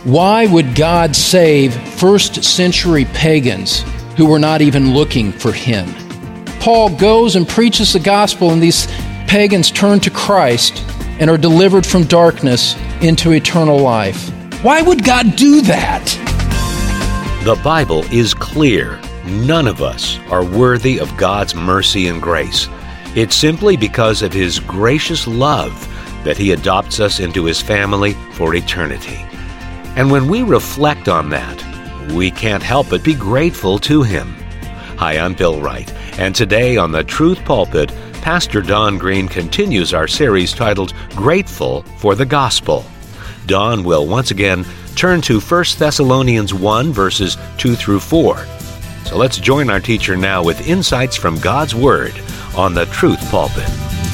Why would God save first century pagans who were not even looking for Him? Paul goes and preaches the gospel, and these pagans turn to Christ and are delivered from darkness into eternal life. Why would God do that? The Bible is clear. None of us are worthy of God's mercy and grace. It's simply because of His gracious love that He adopts us into His family for eternity. And when we reflect on that, we can't help but be grateful to Him. Hi, I'm Bill Wright, and today on the Truth Pulpit, Pastor Don Green continues our series titled Grateful for the Gospel. Don will once again turn to 1 Thessalonians 1, verses 2 through 4. So let's join our teacher now with insights from God's Word on the Truth Pulpit.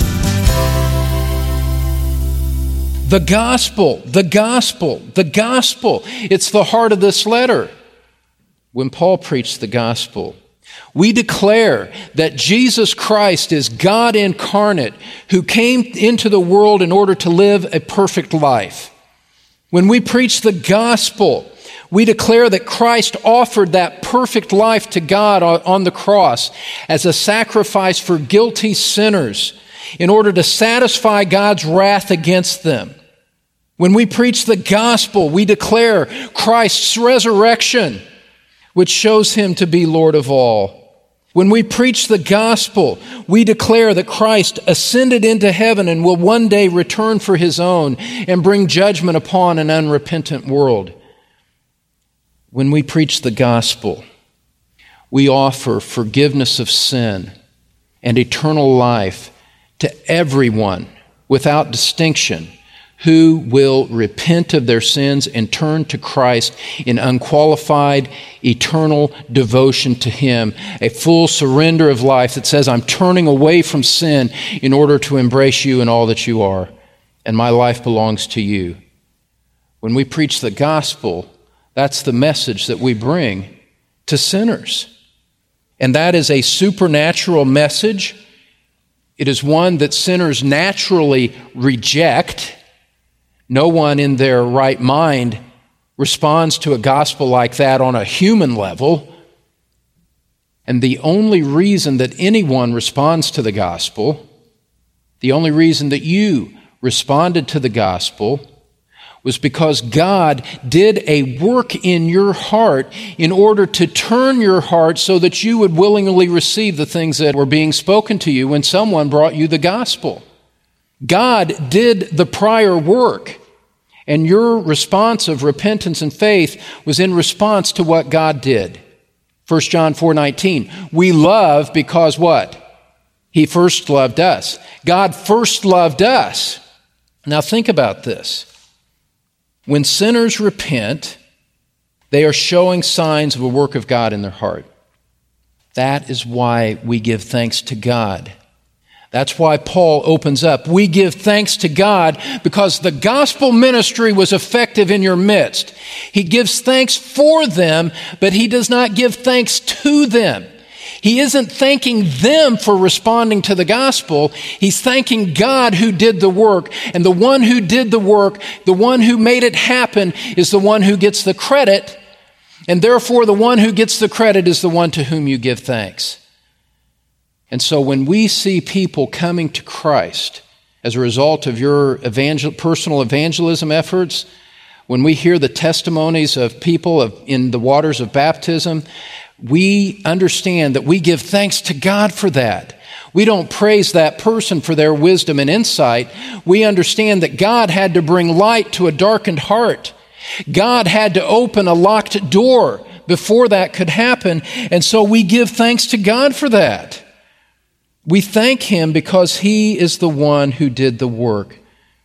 The gospel, the gospel, the gospel. It's the heart of this letter. When Paul preached the gospel, we declare that Jesus Christ is God incarnate who came into the world in order to live a perfect life. When we preach the gospel, we declare that Christ offered that perfect life to God on the cross as a sacrifice for guilty sinners in order to satisfy God's wrath against them. When we preach the gospel, we declare Christ's resurrection, which shows Him to be Lord of all. When we preach the gospel, we declare that Christ ascended into heaven and will one day return for His own and bring judgment upon an unrepentant world. When we preach the gospel, we offer forgiveness of sin and eternal life to everyone without distinction who will repent of their sins and turn to Christ in unqualified, eternal devotion to Him, a full surrender of life that says, I'm turning away from sin in order to embrace You and all that You are, and my life belongs to You. When we preach the gospel, that's the message that we bring to sinners. And that is a supernatural message. It is one that sinners naturally reject. No one in their right mind responds to a gospel like that on a human level. And the only reason that anyone responds to the gospel, the only reason that you responded to the gospel, was because God did a work in your heart in order to turn your heart so that you would willingly receive the things that were being spoken to you when someone brought you the gospel. God did the prior work, and your response of repentance and faith was in response to what God did. 1 John 4:19, we love because what? He first loved us. God first loved us. Now think about this. When sinners repent, they are showing signs of a work of God in their heart. That is why we give thanks to God. That's why Paul opens up. We give thanks to God because the gospel ministry was effective in your midst. He gives thanks for them, but he does not give thanks to them. He isn't thanking them for responding to the gospel. He's thanking God who did the work. And the one who did the work, the one who made it happen, is the one who gets the credit. And therefore, the one who gets the credit is the one to whom you give thanks. And so when we see people coming to Christ as a result of your personal evangelism efforts, when we hear the testimonies of people in the waters of baptism, we understand that we give thanks to God for that. We don't praise that person for their wisdom and insight. We understand that God had to bring light to a darkened heart. God had to open a locked door before that could happen, and so we give thanks to God for that. We thank Him because He is the one who did the work.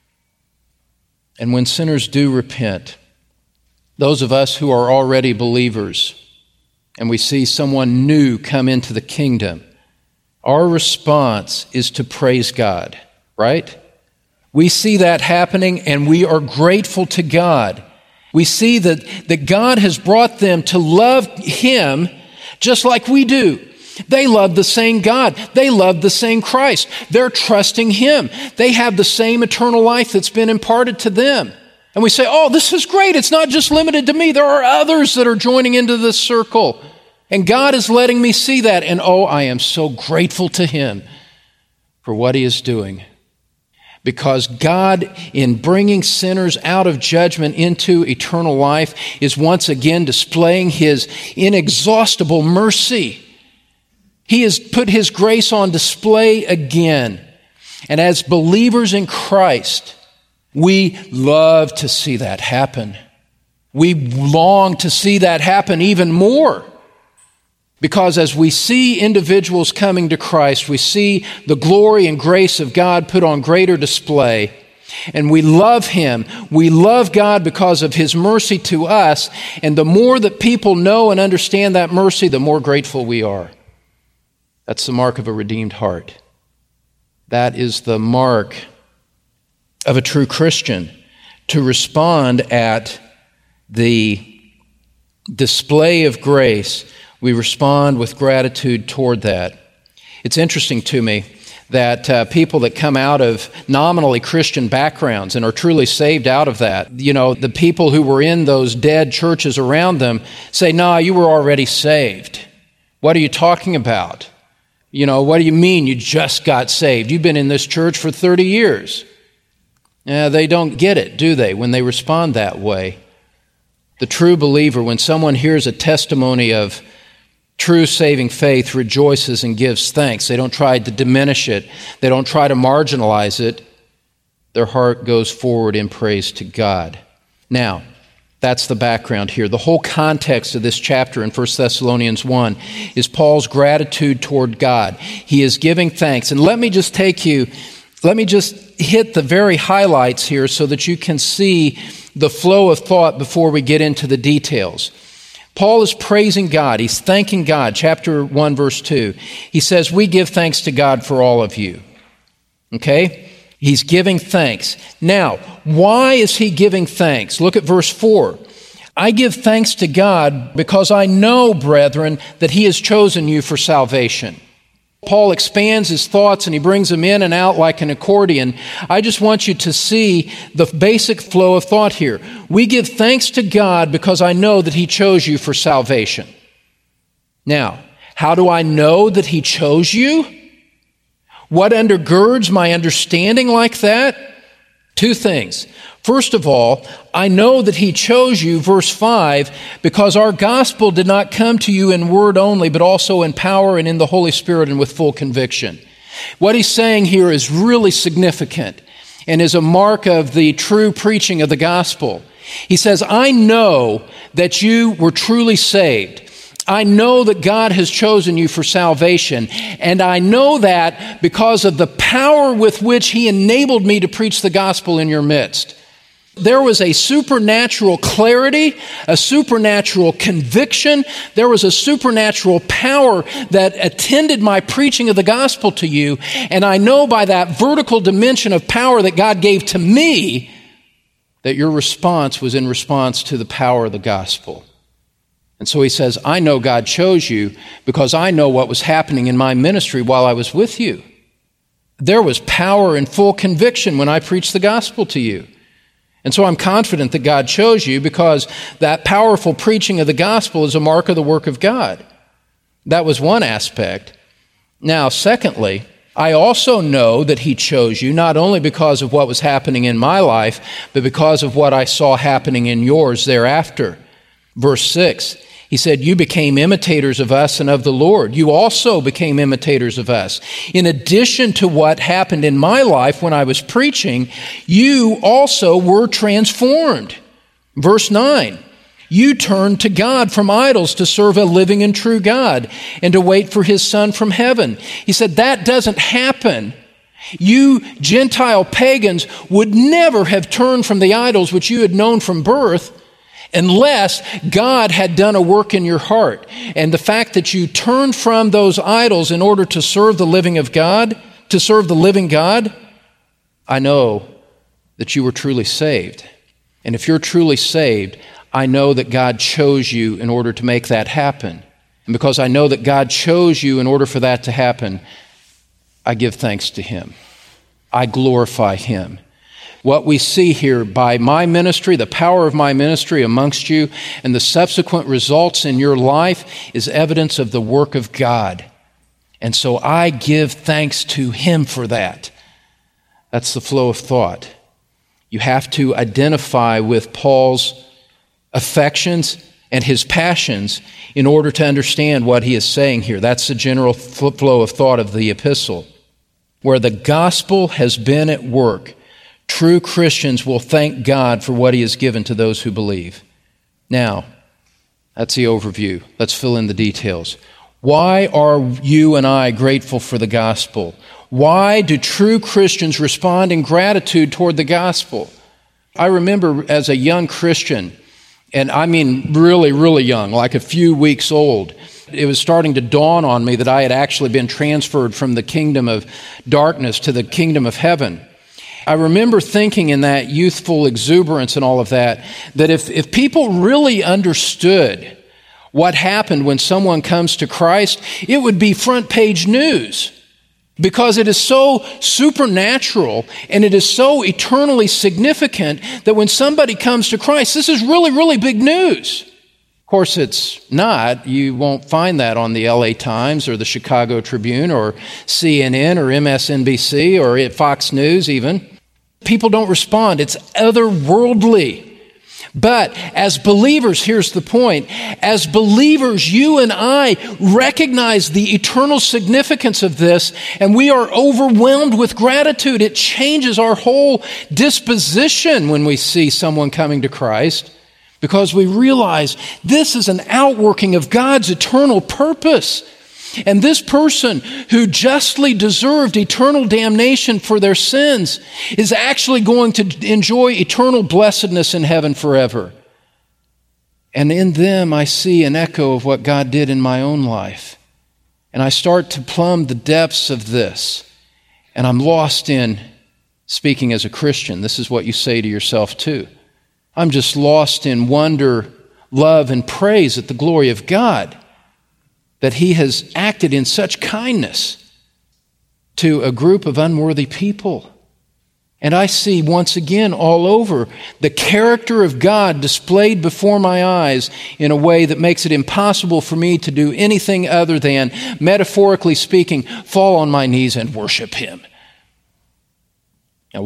And when sinners do repent, those of us who are already believers, and we see someone new come into the kingdom, our response is to praise God, right? We see that happening and we are grateful to God. We see that God has brought them to love Him just like we do. They love the same God. They love the same Christ. They're trusting Him. They have the same eternal life that's been imparted to them. And we say, oh, this is great. It's not just limited to me. There are others that are joining into this circle. And God is letting me see that. And oh, I am so grateful to Him for what He is doing. Because God, in bringing sinners out of judgment into eternal life, is once again displaying His inexhaustible mercy. He has put His grace on display again. And as believers in Christ, we love to see that happen. We long to see that happen even more. Because as we see individuals coming to Christ, we see the glory and grace of God put on greater display. And we love Him. We love God because of His mercy to us. And the more that people know and understand that mercy, the more grateful we are. That's the mark of a redeemed heart. That is the mark of a true Christian, to respond at the display of grace. We respond with gratitude toward that. It's interesting to me that people that come out of nominally Christian backgrounds and are truly saved out of that, the people who were in those dead churches around them say, "No, you were already saved. What are you talking about? What do you mean you just got saved? You've been in this church for 30 years. They don't get it, do they, when they respond that way? The true believer, when someone hears a testimony of true saving faith, rejoices and gives thanks. They don't try to diminish it. They don't try to marginalize it. Their heart goes forward in praise to God. Now, that's the background here. The whole context of this chapter in 1 Thessalonians 1 is Paul's gratitude toward God. He is giving thanks. And let me just hit the very highlights here so that you can see the flow of thought before we get into the details. Paul is praising God. He's thanking God. Chapter 1, verse 2. He says, we give thanks to God for all of you. Okay? He's giving thanks. Now, why is he giving thanks? Look at verse 4. I give thanks to God because I know, brethren, that He has chosen you for salvation. Paul expands his thoughts and he brings them in and out like an accordion. I just want you to see the basic flow of thought here. We give thanks to God because I know that He chose you for salvation. Now, how do I know that He chose you? What undergirds my understanding like that? Two things. First of all, I know that He chose you, verse 5, because our gospel did not come to you in word only, but also in power and in the Holy Spirit and with full conviction. What he's saying here is really significant and is a mark of the true preaching of the gospel. He says, I know that you were truly saved. I know that God has chosen you for salvation, and I know that because of the power with which He enabled me to preach the gospel in your midst. There was a supernatural clarity, a supernatural conviction. There was a supernatural power that attended my preaching of the gospel to you, and I know by that vertical dimension of power that God gave to me that your response was in response to the power of the gospel. And so he says, I know God chose you because I know what was happening in my ministry while I was with you. There was power and full conviction when I preached the gospel to you. And so I'm confident that God chose you because that powerful preaching of the gospel is a mark of the work of God. That was one aspect. Now, secondly, I also know that He chose you not only because of what was happening in my life, but because of what I saw happening in yours thereafter. Verse 6, he said, you became imitators of us and of the Lord. You also became imitators of us. In addition to what happened in my life when I was preaching, you also were transformed. Verse 9, you turned to God from idols to serve a living and true God and to wait for His Son from heaven. He said, that doesn't happen. You Gentile pagans would never have turned from the idols which you had known from birth unless God had done a work in your heart. And the fact that you turned from those idols in order to serve the living God, I know that you were truly saved. And if you're truly saved, I know that God chose you in order to make that happen. And because I know that God chose you in order for that to happen, I give thanks to Him. I glorify Him. What we see here by my ministry, the power of my ministry amongst you, and the subsequent results in your life is evidence of the work of God. And so I give thanks to Him for that. That's the flow of thought. You have to identify with Paul's affections and his passions in order to understand what he is saying here. That's the general flow of thought of the epistle. Where the gospel has been at work, true Christians will thank God for what He has given to those who believe. Now, that's the overview. Let's fill in the details. Why are you and I grateful for the gospel? Why do true Christians respond in gratitude toward the gospel? I remember as a young Christian, and I mean really, really young, like a few weeks old, it was starting to dawn on me that I had actually been transferred from the kingdom of darkness to the kingdom of heaven. I remember thinking in that youthful exuberance and all of that if people really understood what happened when someone comes to Christ, it would be front page news. Because it is so supernatural and it is so eternally significant that when somebody comes to Christ, this is really, really big news. Of course, it's not. You won't find that on the LA Times or the Chicago Tribune or CNN or MSNBC or at Fox News even. People don't respond. It's otherworldly. But as believers, here's the point. As believers, you and I recognize the eternal significance of this, and we are overwhelmed with gratitude. It changes our whole disposition when we see someone coming to Christ, because we realize this is an outworking of God's eternal purpose. And this person who justly deserved eternal damnation for their sins is actually going to enjoy eternal blessedness in heaven forever. And in them I see an echo of what God did in my own life. And I start to plumb the depths of this. And I'm lost in, speaking as a Christian, this is what you say to yourself too. I'm just lost in wonder, love, and praise at the glory of God, that He has acted in such kindness to a group of unworthy people. And I see once again all over the character of God displayed before my eyes in a way that makes it impossible for me to do anything other than, metaphorically speaking, fall on my knees and worship Him. Now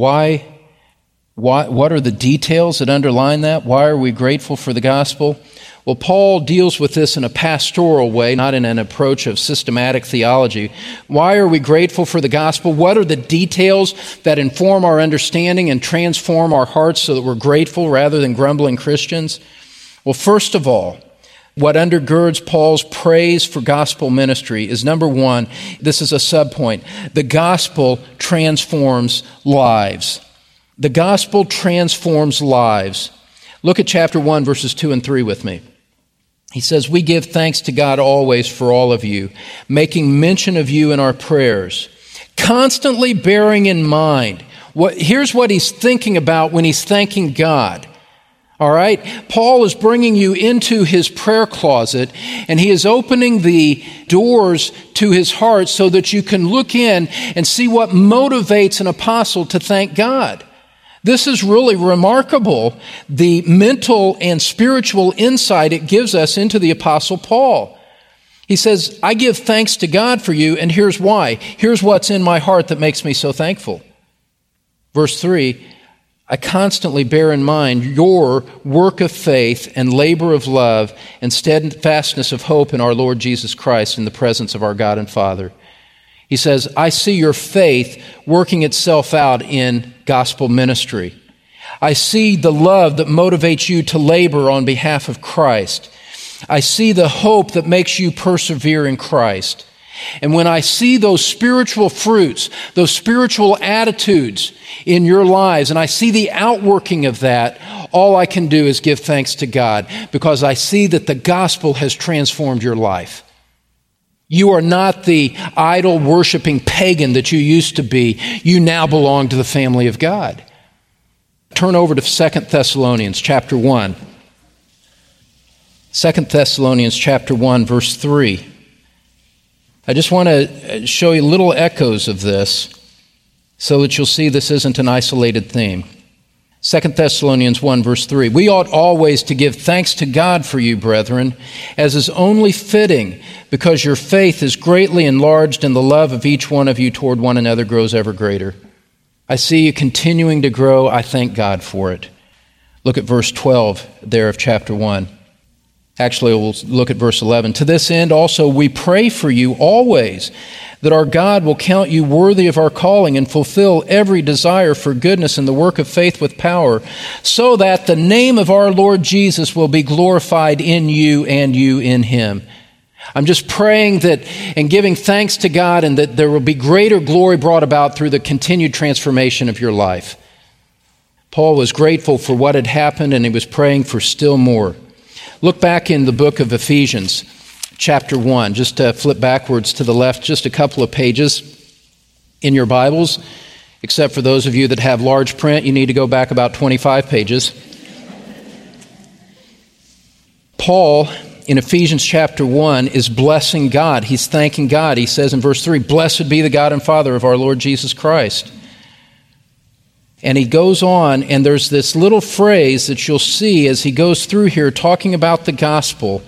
what are the details that underline that? Why are we grateful for the gospel? Well, Paul deals with this in a pastoral way, not in an approach of systematic theology. Why are we grateful for the gospel? What are the details that inform our understanding and transform our hearts so that we're grateful rather than grumbling Christians? Well, first of all, what undergirds Paul's praise for gospel ministry is, number one, this is a subpoint, the gospel transforms lives. The gospel transforms lives. Look at chapter 1, verses 2 and 3 with me. He says, "We give thanks to God always for all of you, making mention of you in our prayers, constantly bearing in mind." Here's what he's thinking about when he's thanking God. All right? Paul is bringing you into his prayer closet, and he is opening the doors to his heart so that you can look in and see what motivates an apostle to thank God. This is really remarkable, the mental and spiritual insight it gives us into the Apostle Paul. He says, I give thanks to God for you, and here's why. Here's what's in my heart that makes me so thankful. Verse 3, I constantly bear in mind your work of faith and labor of love and steadfastness of hope in our Lord Jesus Christ in the presence of our God and Father. He says, I see your faith working itself out in gospel ministry. I see the love that motivates you to labor on behalf of Christ. I see the hope that makes you persevere in Christ. And when I see those spiritual fruits, those spiritual attitudes in your lives, and I see the outworking of that, all I can do is give thanks to God because I see that the gospel has transformed your life. You are not the idol-worshiping pagan that you used to be. You now belong to the family of God. Turn over to 2 Thessalonians chapter 1. 2 Thessalonians chapter 1, verse 3. I just want to show you little echoes of this so that you'll see this isn't an isolated theme. 2 Thessalonians 1, verse 3, we ought always to give thanks to God for you, brethren, as is only fitting, because your faith is greatly enlarged and the love of each one of you toward one another grows ever greater. I see you continuing to grow. I thank God for it. Look at verse 12 there of chapter 1. Actually, we'll look at verse 11. To this end also we pray for you always, that our God will count you worthy of our calling and fulfill every desire for goodness and the work of faith with power, so that the name of our Lord Jesus will be glorified in you and you in him. I'm just praying that and giving thanks to God, and that there will be greater glory brought about through the continued transformation of your life. Paul was grateful for what had happened, and he was praying for still more. Look back in the book of Ephesians, chapter 1. Just flip backwards to the left just a couple of pages in your Bibles. Except for those of you that have large print, you need to go back about 25 pages. Paul, in Ephesians chapter 1, is blessing God. He's thanking God. He says in verse 3, "Blessed be the God and Father of our Lord Jesus Christ." And he goes on, and there's this little phrase that you'll see as he goes through here talking about the gospel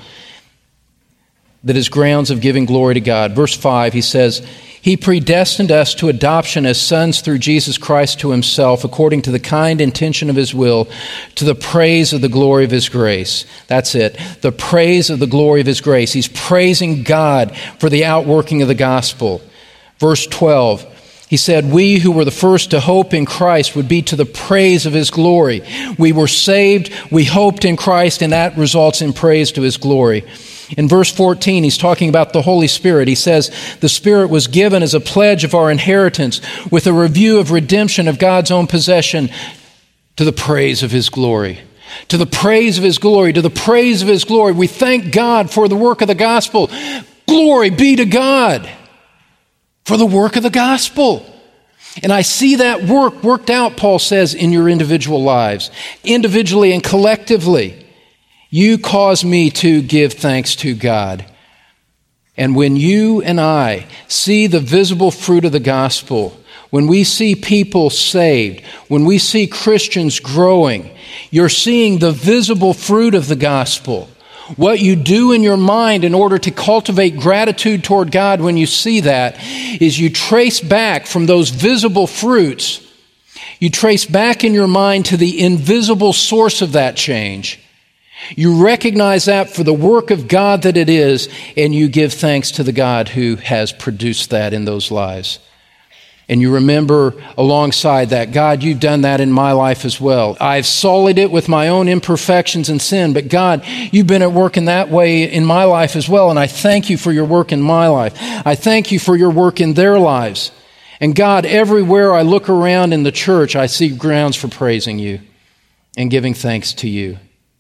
that is grounds of giving glory to God. Verse 5, he says, "He predestined us to adoption as sons through Jesus Christ to himself, according to the kind intention of his will, to the praise of the glory of his grace." That's it. The praise of the glory of his grace. He's praising God for the outworking of the gospel. Verse 12, he said, "We who were the first to hope in Christ would be to the praise of his glory." We were saved, we hoped in Christ, and that results in praise to his glory. In verse 14, he's talking about the Holy Spirit. He says, "The Spirit was given as a pledge of our inheritance, with a review of redemption of God's own possession, to the praise of his glory." To the praise of his glory, to the praise of his glory. We thank God for the work of the gospel. Glory be to God for the work of the gospel. And I see that work worked out, Paul says, in your individual lives, individually and collectively. You cause me to give thanks to God. And when you and I see the visible fruit of the gospel, when we see people saved, when we see Christians growing, you're seeing the visible fruit of the gospel. What you do in your mind in order to cultivate gratitude toward God when you see that is you trace back from those visible fruits, you trace back in your mind to the invisible source of that change. You recognize that for the work of God that it is, and you give thanks to the God who has produced that in those lives. And you remember alongside that, God, you've done that in my life as well. I've sullied it with my own imperfections and sin, but God, you've been at work in that way in my life as well, and I thank you for your work in my life. I thank you for your work in their lives. And God, everywhere I look around in the church, I see grounds for praising you and giving thanks to you.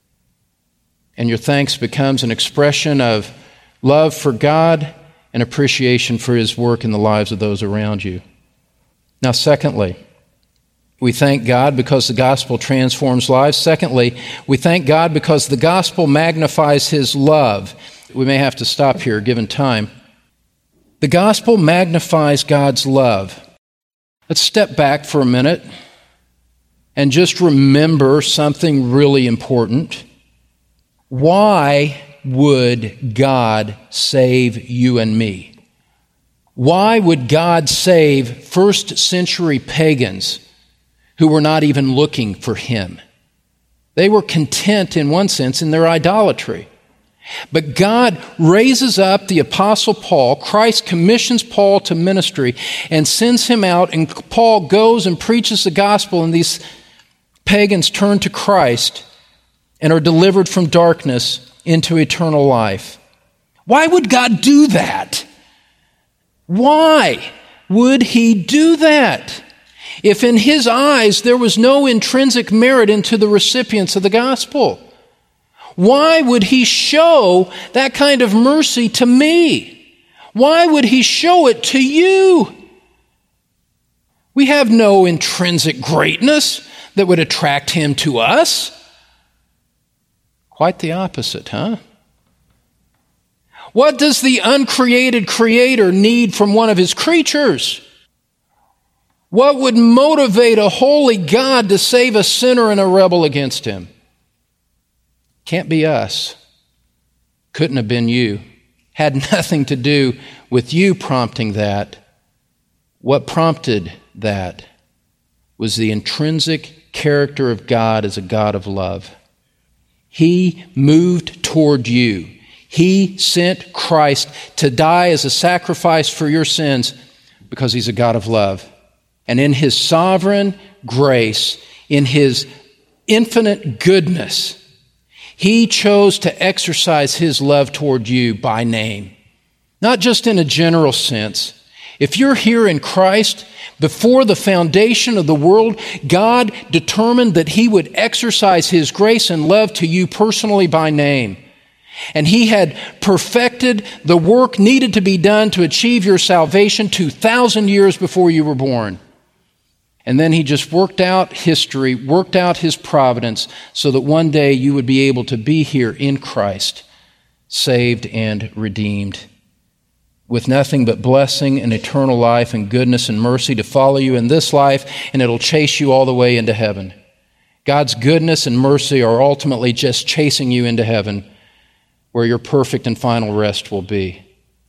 And your thanks becomes an expression of love for God and appreciation for his work in the lives of those around you. Now, secondly, we thank God because the gospel transforms lives. Secondly, we thank God because the gospel magnifies his love. We may have to stop here given time. The gospel magnifies God's love. Let's step back for a minute and just remember something really important. Why would God save you and me? Why would God save first century pagans who were not even looking for him? They were content in one sense in their idolatry. But God raises up the Apostle Paul. Christ commissions Paul to ministry and sends him out, and Paul goes and preaches the gospel, and these pagans turn to Christ and are delivered from darkness into eternal life. Why would God do that? Why would he do that? If in his eyes there was no intrinsic merit into the recipients of the gospel, why would he show that kind of mercy to me? Why would he show it to you? We have no intrinsic greatness that would attract him to us. Quite the opposite, huh? What does the uncreated Creator need from one of his creatures? What would motivate a holy God to save a sinner and a rebel against him? Can't be us. Couldn't have been you. Had nothing to do with you prompting that. What prompted that was the intrinsic character of God as a God of love. He moved toward you. He sent Christ to die as a sacrifice for your sins because he's a God of love. And in his sovereign grace, in his infinite goodness, he chose to exercise his love toward you by name. Not just in a general sense. If you're here in Christ, before the foundation of the world, God determined that he would exercise his grace and love to you personally by name. And he had perfected the work needed to be done to achieve your salvation 2,000 years before you were born. And then he just worked out history, worked out his providence so that one day you would be able to be here in Christ, saved and redeemed, with nothing but blessing and eternal life and goodness and mercy to follow you in this life, and it'll chase you all the way into heaven. God's goodness and mercy are ultimately just chasing you into heaven, where your perfect and final rest will be.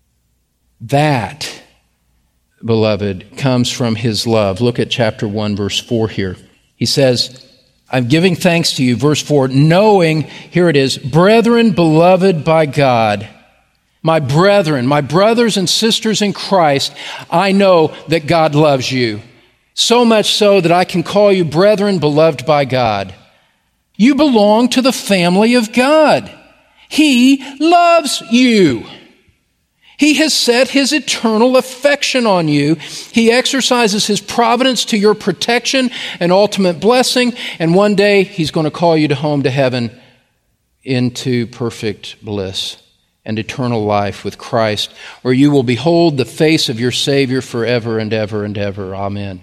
That, beloved, comes from his love. Look at chapter 1, verse 4 here. He says, I'm giving thanks to you, verse 4, knowing, here it is, brethren, beloved by God. My brethren, my brothers and sisters in Christ, I know that God loves you. So much so that I can call you brethren, beloved by God. You belong to the family of God. He loves you. He has set his eternal affection on you. He exercises his providence to your protection and ultimate blessing, and one day he's going to call you to home to heaven into perfect bliss and eternal life with Christ, where you will behold the face of your Savior forever and ever and ever. Amen.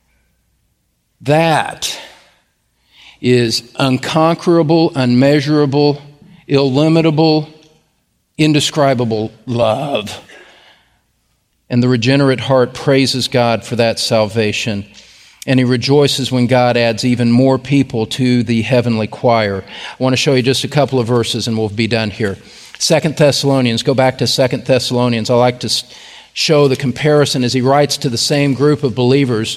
That is unconquerable, unmeasurable, illimitable, indescribable love. And the regenerate heart praises God for that salvation. And he rejoices when God adds even more people to the heavenly choir. I want to show you just a couple of verses and we'll be done here. 2 Thessalonians, go back to 2 Thessalonians. I like to show the comparison as he writes to the same group of believers.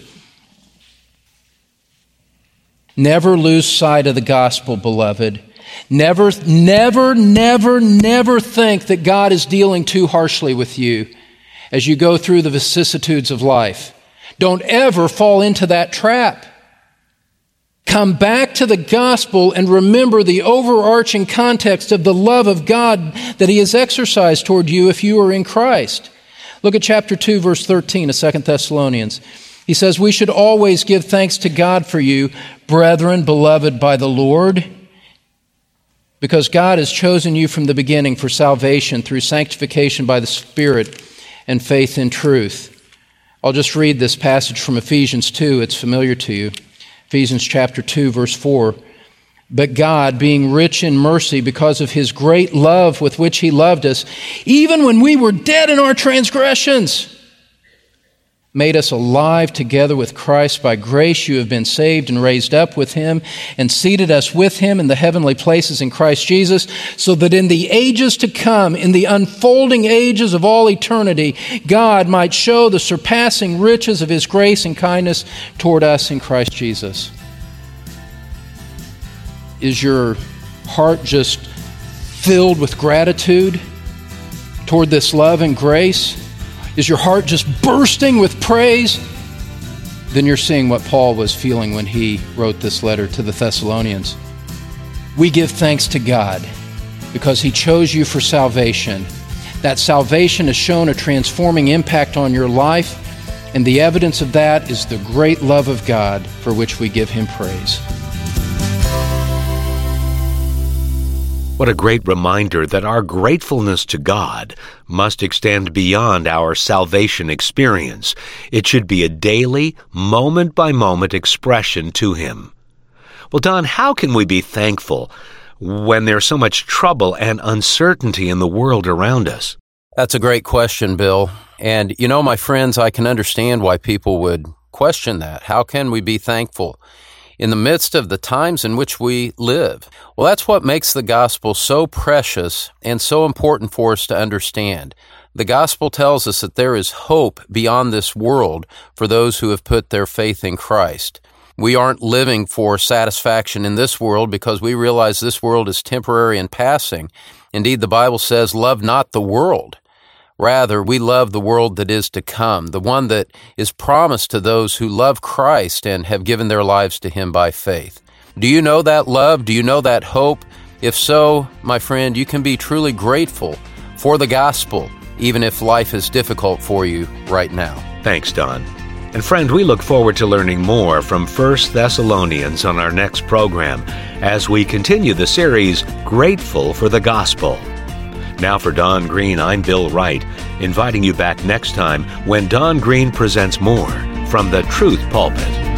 Never lose sight of the gospel, beloved. Never think that God is dealing too harshly with you as you go through the vicissitudes of life. Don't ever fall into that trap. Come back to the gospel and remember the overarching context of the love of God that he has exercised toward you if you are in Christ. Look at chapter 2, verse 13 of 2 Thessalonians. He says, we should always give thanks to God for you, brethren, beloved by the Lord, because God has chosen you from the beginning for salvation through sanctification by the Spirit and faith in truth. I'll just read this passage from Ephesians 2. It's familiar to you. Ephesians chapter 2, verse 4. But God, being rich in mercy because of his great love with which he loved us, even when we were dead in our transgressions, made us alive together with Christ. By grace you have been saved and raised up with him and seated us with him in the heavenly places in Christ Jesus, so that in the ages to come, in the unfolding ages of all eternity, God might show the surpassing riches of his grace and kindness toward us in Christ Jesus. Is your heart just filled with gratitude toward this love and grace? Is your heart just bursting with praise? Then you're seeing what Paul was feeling when he wrote this letter to the Thessalonians. We give thanks to God because he chose you for salvation. That salvation has shown a transforming impact on your life, and the evidence of that is the great love of God for which we give him praise. What a great reminder that our gratefulness to God must extend beyond our salvation experience. It should be a daily, moment-by-moment expression to him. Well, Don, how can we be thankful when there's so much trouble and uncertainty in the world around us? That's a great question, Bill. And, my friends, I can understand why people would question that. How can we be thankful in the midst of the times in which we live? Well, that's what makes the gospel so precious and so important for us to understand. The gospel tells us that there is hope beyond this world for those who have put their faith in Christ. We aren't living for satisfaction in this world because we realize this world is temporary and passing. Indeed, the Bible says, love not the world. Rather, we love the world that is to come, the one that is promised to those who love Christ and have given their lives to Him by faith. Do you know that love? Do you know that hope? If so, my friend, you can be truly grateful for the gospel, even if life is difficult for you right now. Thanks, Don. And friend, we look forward to learning more from 1 Thessalonians on our next program as we continue the series, Grateful for the Gospel. Now for Don Green, I'm Bill Wright, inviting you back next time when Don Green presents more from the Truth Pulpit.